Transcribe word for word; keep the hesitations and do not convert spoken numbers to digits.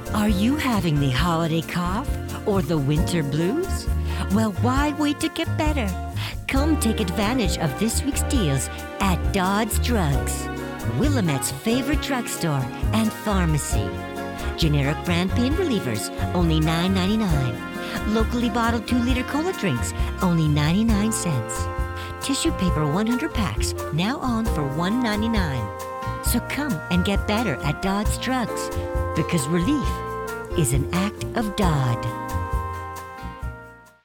Are you having the holiday cough or the winter blues? Well, why wait to get better? Come take advantage of this week's deals at Dodd's Drugs, Willamette's favorite drugstore and pharmacy. Generic brand pain relievers, only nine ninety-nine. Locally bottled two liter cola drinks, only ninety-nine cents. Tissue paper one hundred packs, now on for one ninety-nine. So come and get better at Dodd's Drugs, because relief is an act of Dodd.